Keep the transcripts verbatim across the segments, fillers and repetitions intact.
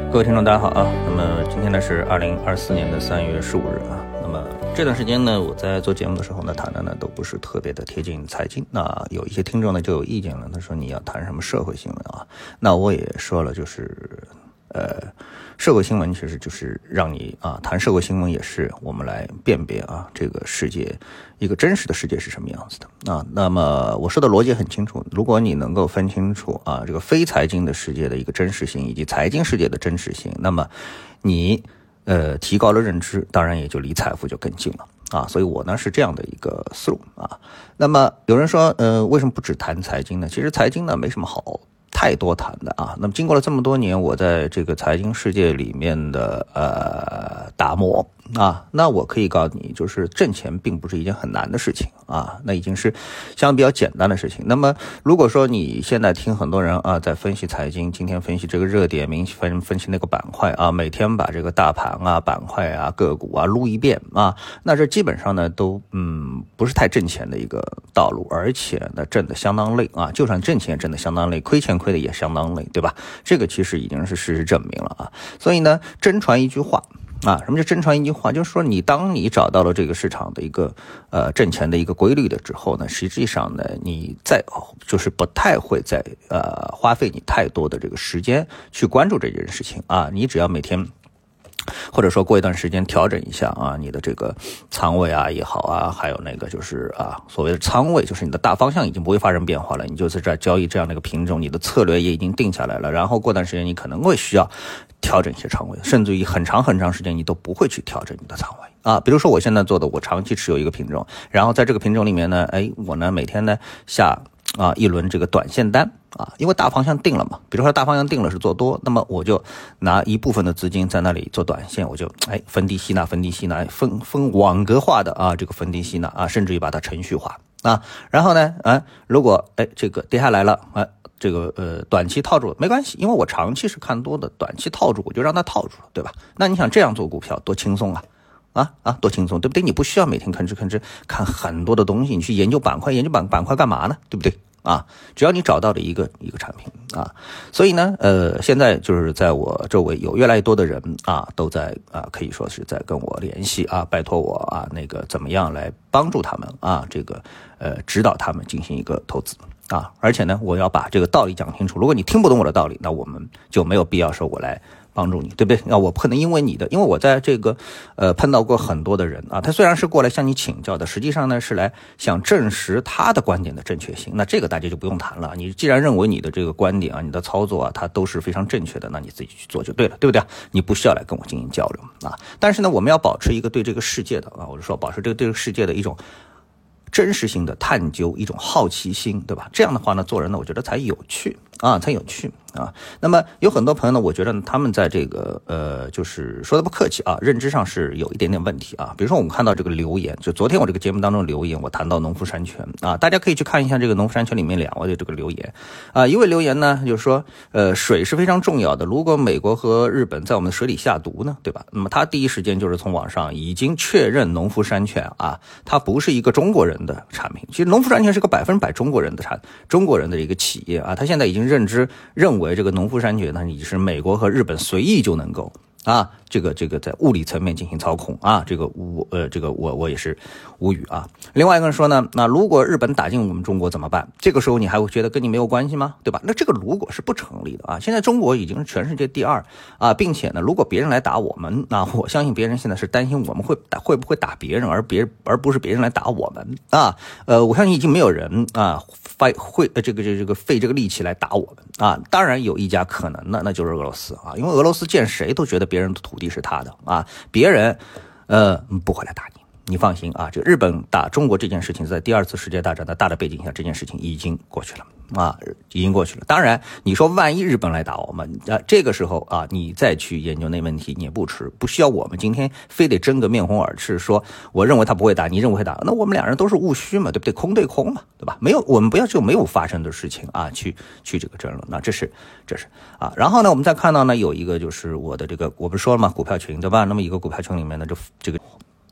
各位听众大家好啊，那么今天呢是二零二四年的三月十五日啊，那么这段时间呢我在做节目的时候呢谈的呢都不是特别的贴近财经，那有一些听众呢就有意见了，他说你要谈什么社会新闻啊，那我也说了，就是呃社会新闻其实就是让你啊谈社会新闻，也是我们来辨别啊这个世界一个真实的世界是什么样子的啊。那么我说的逻辑很清楚，如果你能够分清楚啊这个非财经的世界的一个真实性以及财经世界的真实性，那么你呃提高了认知，当然也就离财富就更近了啊。所以我呢是这样的一个思路啊。那么有人说呃为什么不只谈财经呢？其实财经呢没什么好太多谈的啊。那么经过了这么多年我在这个财经世界里面的呃打磨啊，那我可以告诉你，就是挣钱并不是一件很难的事情啊，那已经是相对比较简单的事情。那么如果说你现在听很多人啊在分析财经，今天分析这个热点，明分分析那个板块啊，每天把这个大盘啊板块啊个股啊撸一遍啊，那这基本上呢都嗯不是太挣钱的一个道路，而且呢挣得相当累啊，就算挣钱挣得相当累，亏钱亏的也相当累，对吧？这个其实已经是事实证明了啊。所以呢真传一句话啊，什么叫真传一句话？就是说你当你找到了这个市场的一个呃挣钱的一个规律的之后呢，实际上呢你再就是不太会再呃花费你太多的这个时间去关注这件事情啊，你只要每天或者说过一段时间调整一下啊，你的这个仓位啊也好啊，还有那个就是啊所谓的仓位，就是你的大方向已经不会发生变化了，你就是在交易这样的一个品种，你的策略也已经定下来了，然后过段时间你可能会需要调整一些仓位，甚至于很长很长时间你都不会去调整你的仓位啊。比如说我现在做的，我长期持有一个品种，然后在这个品种里面呢，哎，我呢每天呢下啊一轮这个短线单啊，因为大方向定了嘛，比如说大方向定了是做多，那么我就拿一部分的资金在那里做短线，我就哎分低吸纳分低吸纳分分网格化的啊这个分低吸纳啊，甚至于把它程序化啊，然后呢啊如果哎这个跌下来了啊，这个呃短期套住没关系，因为我长期是看多的，短期套住我就让它套住了，对吧？那你想这样做股票多轻松啊啊啊多轻松，对不对？你不需要每天吭哧吭哧看很多的东西，你去研究板块，研究板板块干嘛呢？对不对？啊，只要你找到了一个一个产品啊，所以呢，呃，现在就是在我周围有越来越多的人啊，都在啊，可以说是在跟我联系啊，拜托我啊，那个怎么样来帮助他们啊，这个呃，指导他们进行一个投资啊，而且呢，我要把这个道理讲清楚。如果你听不懂我的道理，那我们就没有必要说我来帮助你，对不对？那我不可能因为你的，因为我在这个呃碰到过很多的人啊，他虽然是过来向你请教的，实际上呢是来想证实他的观点的正确性。那这个大家就不用谈了，你既然认为你的这个观点啊、你的操作啊，它都是非常正确的，那你自己去做就对了，对不对？你不需要来跟我进行交流啊。但是呢，我们要保持一个对这个世界的啊，我是说保持这个对这个世界的一种真实性的探究，一种好奇心，对吧？这样的话呢，做人呢，我觉得才有趣啊，才有趣啊。那么有很多朋友呢，我觉得他们在这个呃，就是说的不客气啊，认知上是有一点点问题啊。比如说我们看到这个留言，就昨天我这个节目当中留言，我谈到农夫山泉啊，大家可以去看一下这个农夫山泉里面两位的这个留言啊。一位留言呢，就是说呃，水是非常重要的，如果美国和日本在我们的水里下毒呢，对吧？那么他第一时间就是从网上已经确认农夫山泉啊，它不是一个中国人的产品。其实农夫山泉是个百分之百中国人的产，中国人的一个企业啊，他现在已经认知认为这个农夫山泉呢，你是美国和日本随意就能够啊，这个这个在物理层面进行操控啊，这个我呃这个我我也是无语啊。另外一个人说呢，那如果日本打进我们中国怎么办？这个时候你还会觉得跟你没有关系吗？对吧？那这个如果是不成立的啊。现在中国已经是全世界第二啊，并且呢，如果别人来打我们，那我相信别人现在是担心我们会打会不会打别人，而别而不是别人来打我们啊。呃，我相信已经没有人啊费会呃这个这个费这个力气来打我们啊。当然有一家可能的，那就是俄罗斯啊，因为俄罗斯见谁都觉得别人的土地是他的啊，别人呃不会来打你，你放心啊。这个日本打中国这件事情，在第二次世界大战的大的背景下，这件事情已经过去了啊，已经过去了。当然你说万一日本来打我们啊，这个时候啊，你再去研究那问题你也不迟，不需要我们今天非得争个面红耳赤，说我认为他不会打，你认为会打，那我们两人都是务虚嘛，对不对？空对空嘛，对吧？没有，我们不要就没有发生的事情啊，去去这个争论。那这是这是啊，然后呢，我们再看到呢，有一个就是我的这个，我不是说了吗？股票群对吧？那么一个股票群里面呢，就这个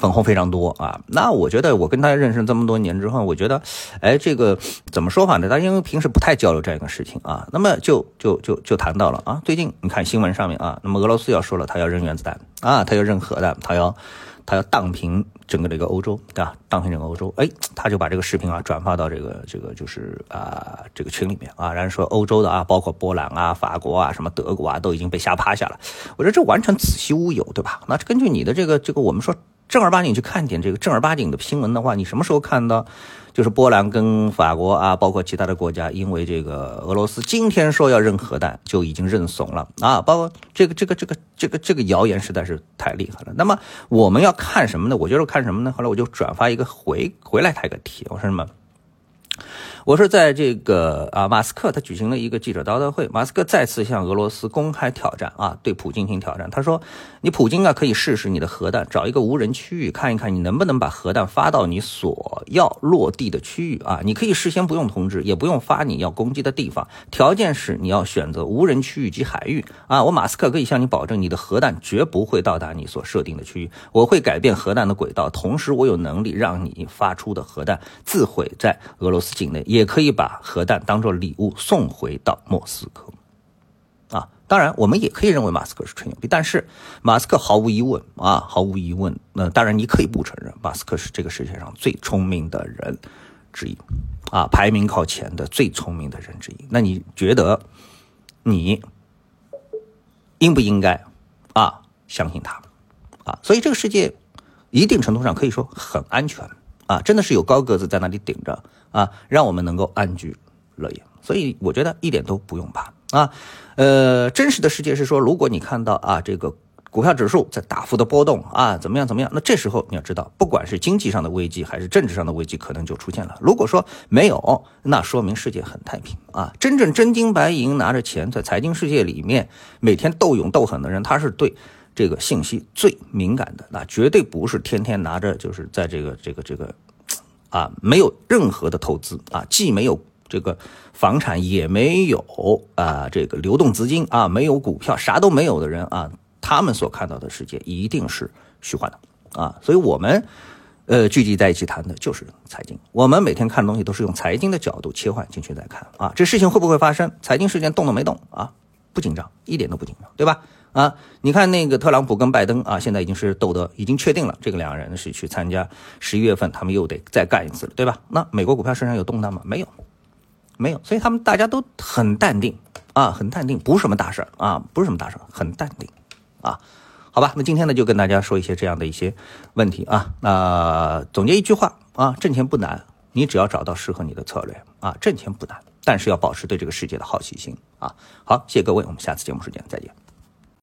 粉红非常多啊。那我觉得我跟他认识这么多年之后，我觉得，哎，这个怎么说法呢？他因为平时不太交流这样一个事情啊，那么就就就就谈到了啊，最近你看新闻上面啊，那么俄罗斯要说了，他要扔原子弹啊，他要扔核弹，他要他要荡平整个这个欧洲，对吧？荡平整个欧洲，哎，他就把这个视频啊转发到这个这个就是啊这个群里面啊，然后说欧洲的啊，包括波兰啊、法国啊、什么德国啊，都已经被吓趴下了。我觉得这完全子虚乌有，对吧？那根据你的这个这个，我们说正儿八经去看点这个正儿八经的新闻的话，你什么时候看到？就是波兰跟法国啊，包括其他的国家，因为这个俄罗斯今天说要扔核弹，就已经认怂了啊！包括这个这个这个这个这个谣言实在是太厉害了。那么我们要看什么呢？我觉得看什么呢？后来我就转发一个回回来他一个题，我说什么？我是在这个啊，马斯克他举行了一个记者招待会，马斯克再次向俄罗斯公开挑战啊，对普京进行挑战。他说：“你普京啊，可以试试你的核弹，找一个无人区域，看一看你能不能把核弹发到你所要落地的区域啊。你可以事先不用通知，也不用发你要攻击的地方，条件是你要选择无人区域及海域啊。我马斯克可以向你保证，你的核弹绝不会到达你所设定的区域。我会改变核弹的轨道，同时我有能力让你发出的核弹自毁在俄罗斯境内。”也可以把核弹当作礼物送回到莫斯科啊！当然，我们也可以认为马斯克是吹牛逼，但是马斯克毫无疑问啊，毫无疑问，那当然你可以不承认，马斯克是这个世界上最聪明的人之一啊，排名靠前的最聪明的人之一。那你觉得你应不应该啊相信他啊？所以这个世界一定程度上可以说很安全啊，真的是有高个子在那里顶着。啊，让我们能够安居乐业，所以我觉得一点都不用怕啊。呃，真实的世界是说，如果你看到啊这个股票指数在大幅的波动啊，怎么样怎么样，那这时候你要知道，不管是经济上的危机还是政治上的危机，可能就出现了。如果说没有，那说明世界很太平啊。真正真金白银拿着钱在财经世界里面每天斗勇斗狠的人，他是对这个信息最敏感的，那绝对不是天天拿着就是在这个这个这个。啊，没有任何的投资啊，既没有这个房产，也没有啊这个流动资金啊，没有股票，啥都没有的人啊，他们所看到的世界一定是虚幻的啊。所以我们呃聚集在一起谈的就是财经，我们每天看东西都是用财经的角度切换进去再看啊，这事情会不会发生？财经事件动都没动啊，不紧张，一点都不紧张，对吧？啊，你看那个特朗普跟拜登啊，现在已经是斗得已经确定了，这个两个人是去参加十一月份，他们又得再干一次了，对吧？那美国股票市场有动荡吗？没有，没有，所以他们大家都很淡定啊，很淡定，不是什么大事啊，不是什么大事，很淡定啊。好吧，那今天呢就跟大家说一些这样的一些问题啊。那、呃、总结一句话啊，挣钱不难，你只要找到适合你的策略啊，挣钱不难，但是要保持对这个世界的好奇心啊。好，谢谢各位，我们下次节目时间再见。